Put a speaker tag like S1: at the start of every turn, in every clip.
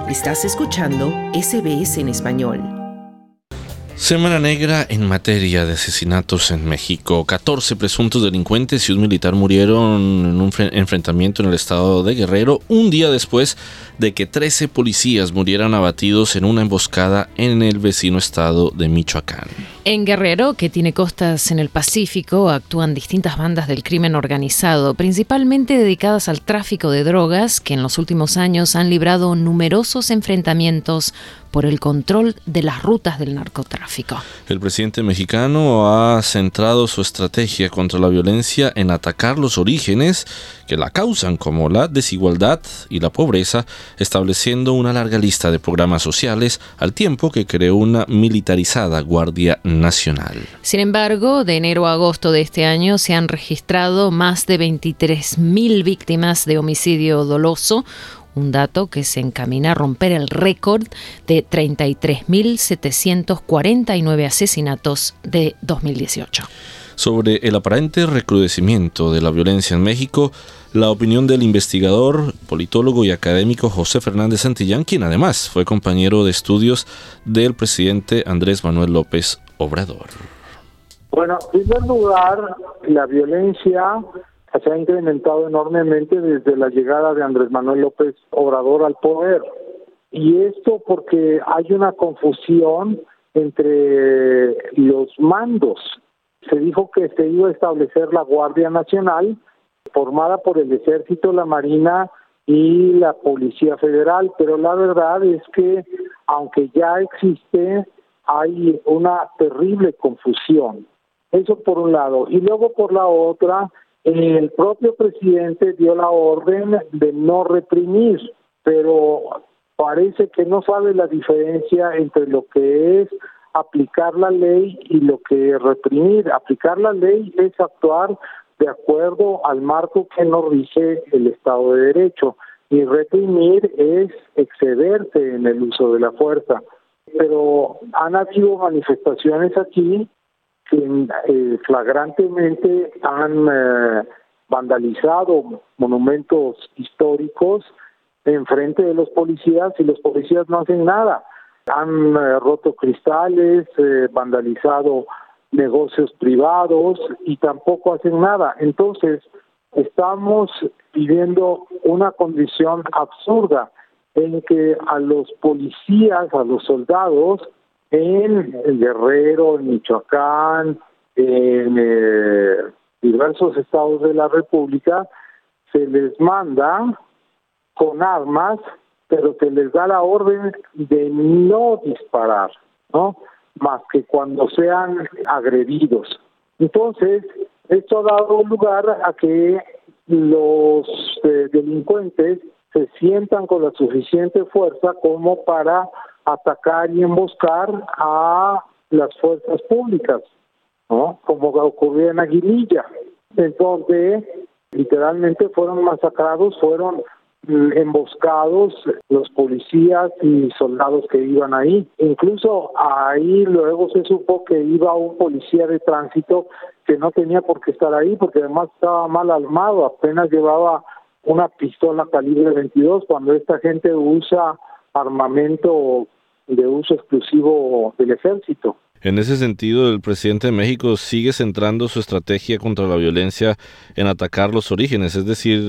S1: Estás escuchando SBS en español.
S2: Semana negra en materia de asesinatos en México. 14 presuntos delincuentes y un militar murieron en un enfrentamiento en el estado de Guerrero, un día después de que 13 policías murieran abatidos en una emboscada en el vecino estado de Michoacán.
S3: En Guerrero, que tiene costas en el Pacífico, actúan distintas bandas del crimen organizado, principalmente dedicadas al tráfico de drogas, que en los últimos años han librado numerosos enfrentamientos por el control de las rutas del narcotráfico.
S2: El presidente mexicano ha centrado su estrategia contra la violencia en atacar los orígenes que la causan, como la desigualdad y la pobreza, estableciendo una larga lista de programas sociales, al tiempo que creó una militarizada Guardia Nacional.
S3: Sin embargo, de enero a agosto de este año se han registrado más de 23.000 víctimas de homicidio doloso, un dato que se encamina a romper el récord de 33.749 asesinatos de 2018.
S2: Sobre el aparente recrudecimiento de la violencia en México, la opinión del investigador, politólogo y académico José Fernández Santillán, quien además fue compañero de estudios del presidente Andrés Manuel López Obrador.
S4: Bueno, en primer lugar, la violencia se ha incrementado enormemente desde la llegada de Andrés Manuel López Obrador al poder. Y esto porque hay una confusión entre los mandos. Se dijo que se iba a establecer la Guardia Nacional, formada por el Ejército, la Marina y la Policía Federal, pero la verdad es que, aunque ya existe, hay una terrible confusión. Eso por un lado. Y luego por la otra, el propio presidente dio la orden de no reprimir, pero parece que no sabe la diferencia entre lo que es aplicar la ley y lo que es reprimir. Aplicar la ley es actuar de acuerdo al marco que nos rige el Estado de Derecho, y reprimir es excederse en el uso de la fuerza. Pero han habido manifestaciones aquí que flagrantemente han vandalizado monumentos históricos en frente de los policías, y los policías no hacen nada. Han roto cristales, vandalizado negocios privados y tampoco hacen nada. Entonces, estamos viviendo una condición absurda en que a los policías, a los soldados, en Guerrero, en Michoacán, en diversos estados de la República, se les manda con armas, pero se les da la orden de no disparar, ¿no? Más que cuando sean agredidos. Entonces, esto ha dado lugar a que los delincuentes se sientan con la suficiente fuerza como para atacar y emboscar a las fuerzas públicas, ¿no? Como ocurrió en Aguililla, en donde literalmente fueron masacrados, fueron emboscados los policías y soldados que iban ahí. Incluso ahí luego se supo que iba un policía de tránsito que no tenía por qué estar ahí, porque además estaba mal armado, apenas llevaba una pistola calibre 22, cuando esta gente usa armamento de uso exclusivo del ejército.
S2: En ese sentido, el presidente de México sigue centrando su estrategia contra la violencia en atacar los orígenes, es decir,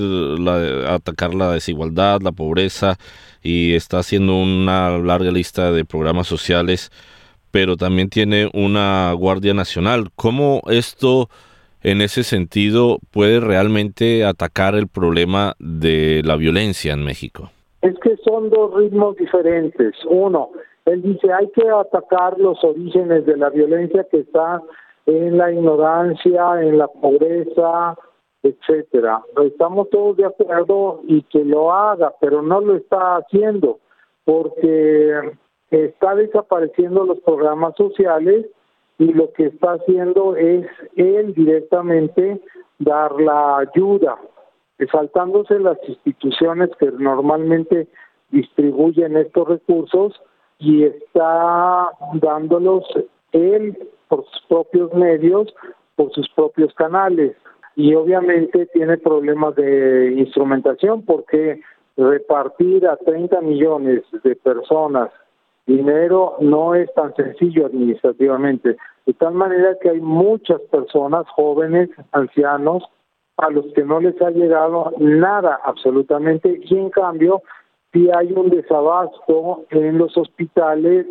S2: atacar la desigualdad, la pobreza, y está haciendo una larga lista de programas sociales, pero también tiene una Guardia Nacional. ¿Cómo esto, en ese sentido, puede realmente atacar el problema de la violencia en México?
S4: Es que son dos ritmos diferentes. Uno, él dice, hay que atacar los orígenes de la violencia que está en la ignorancia, en la pobreza, etcétera. Estamos todos de acuerdo y que lo haga, pero no lo está haciendo porque está desapareciendo los programas sociales, y lo que está haciendo es él directamente dar la ayuda, saltándose las instituciones que normalmente distribuyen estos recursos, y está dándolos él por sus propios medios, por sus propios canales. Y obviamente tiene problemas de instrumentación porque repartir a 30 millones de personas dinero no es tan sencillo administrativamente, de tal manera que hay muchas personas, jóvenes, ancianos, a los que no les ha llegado nada absolutamente, y en cambio sí hay un desabasto en los hospitales,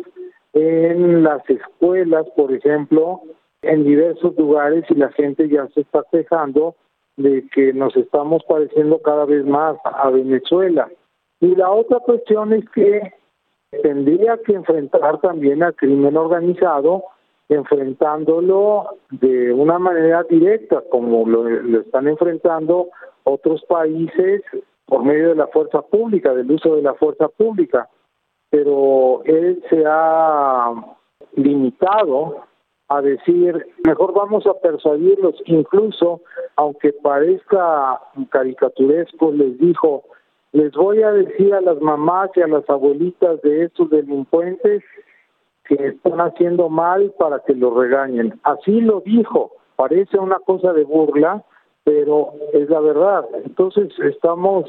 S4: en las escuelas, por ejemplo, en diversos lugares, y la gente ya se está quejando de que nos estamos pareciendo cada vez más a Venezuela. Y la otra cuestión es que tendría que enfrentar también al crimen organizado, enfrentándolo de una manera directa, como lo están enfrentando otros países por medio de la fuerza pública, del uso de la fuerza pública. Pero él se ha limitado a decir, mejor vamos a persuadirlos, incluso, aunque parezca caricaturesco, les dijo, les voy a decir a las mamás y a las abuelitas de estos delincuentes que están haciendo mal para que los regañen. Así lo dijo, parece una cosa de burla, pero es la verdad. Entonces estamos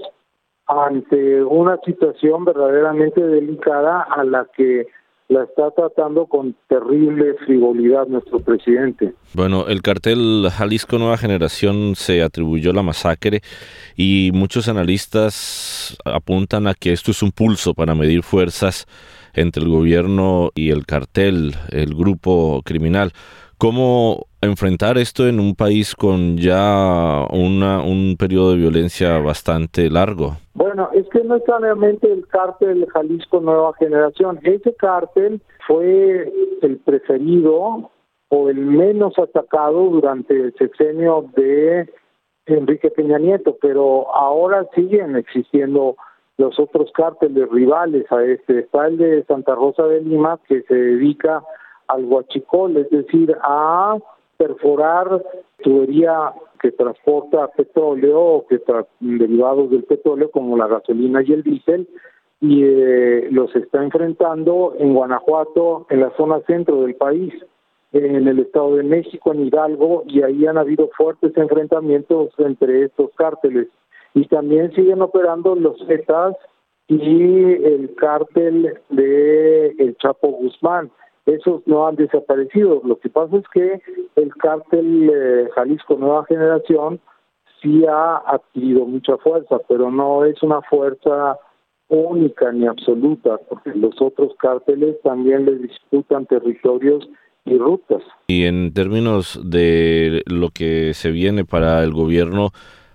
S4: ante una situación verdaderamente delicada a la que la está tratando con terrible frivolidad nuestro presidente.
S2: Bueno, el cartel Jalisco Nueva Generación se atribuyó la masacre y muchos analistas apuntan a que esto es un pulso para medir fuerzas entre el gobierno y el cartel, el grupo criminal. ¿Cómo enfrentar esto en un país con ya un periodo de violencia bastante largo?
S4: Bueno, es que no es solamente el cártel Jalisco Nueva Generación. Ese cártel fue el preferido o el menos atacado durante el sexenio de Enrique Peña Nieto, pero ahora siguen existiendo los otros cárteles rivales a este. Está el de Santa Rosa de Lima, que se dedica al huachicol, es decir, a perforar tubería que transporta petróleo o que derivados del petróleo como la gasolina y el diésel, y los está enfrentando en Guanajuato, en la zona centro del país, en el Estado de México, en Hidalgo, y ahí han habido fuertes enfrentamientos entre estos cárteles. Y también siguen operando los Zetas y el cártel de El Chapo Guzmán. Esos no han desaparecido. Lo que pasa es que el cártel Jalisco Nueva Generación sí ha adquirido mucha fuerza, pero no es una fuerza única ni absoluta, porque los otros cárteles también les disputan territorios y rutas.
S2: Y en términos de lo que se viene para el gobierno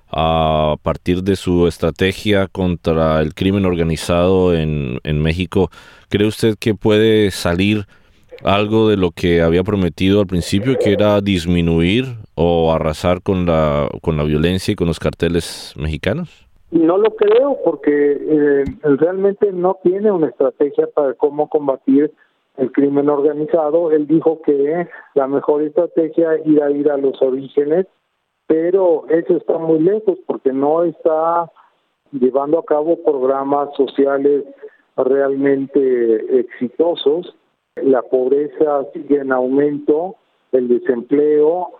S2: a partir de su estrategia contra el crimen organizado en México, ¿cree usted que puede salir algo de lo que había prometido al principio, que era disminuir o arrasar con la violencia y con los carteles mexicanos?
S4: No lo creo, porque realmente no tiene una estrategia para cómo combatir el crimen organizado. Él dijo que la mejor estrategia era ir a los orígenes, pero eso está muy lejos porque no está llevando a cabo programas sociales realmente exitosos. La pobreza sigue en aumento, el desempleo,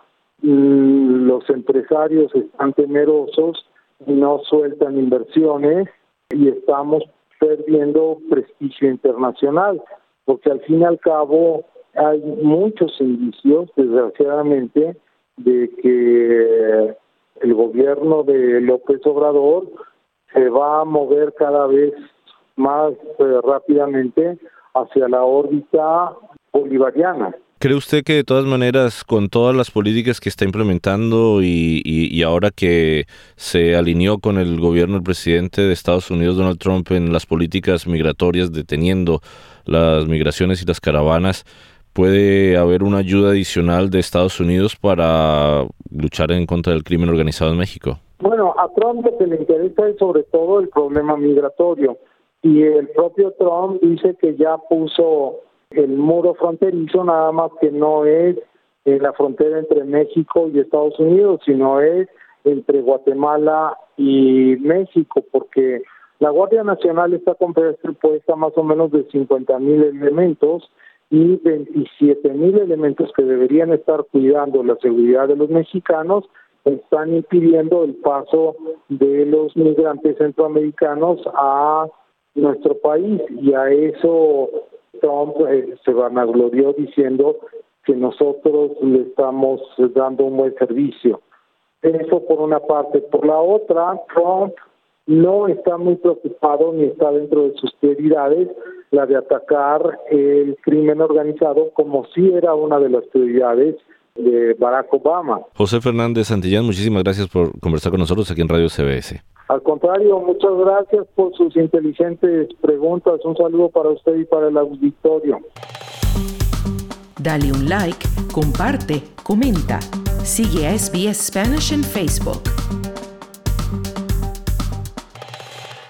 S4: los empresarios están temerosos y no sueltan inversiones y estamos perdiendo prestigio internacional, porque al fin y al cabo hay muchos indicios, desgraciadamente, de que el gobierno de López Obrador se va a mover cada vez más rápidamente hacia la órbita bolivariana.
S2: ¿Cree usted que de todas maneras, con todas las políticas que está implementando y ahora que se alineó con el gobierno del presidente de Estados Unidos, Donald Trump, en las políticas migratorias, deteniendo las migraciones y las caravanas, puede haber una ayuda adicional de Estados Unidos para luchar en contra del crimen organizado en México?
S4: Bueno, a Trump lo que le interesa es sobre todo el problema migratorio. Y el propio Trump dice que ya puso el muro fronterizo, nada más que no es en la frontera entre México y Estados Unidos, sino es entre Guatemala y México, porque la Guardia Nacional está compuesta más o menos de 50,000 elementos y 27,000 elementos que deberían estar cuidando la seguridad de los mexicanos están impidiendo el paso de los migrantes centroamericanos a nuestro país, y a eso Trump se vanaglorió diciendo que nosotros le estamos dando un buen servicio. Eso por una parte. Por la otra, Trump no está muy preocupado ni está dentro de sus prioridades la de atacar el crimen organizado, como sí era una de las prioridades de Barack Obama.
S2: José Fernández Santillán, muchísimas gracias por conversar con nosotros aquí en Radio CBS.
S4: Al contrario, muchas gracias por sus inteligentes preguntas. Un saludo para usted y para el auditorio.
S1: Dale un like, comparte, comenta. Sigue a SBS Spanish en Facebook.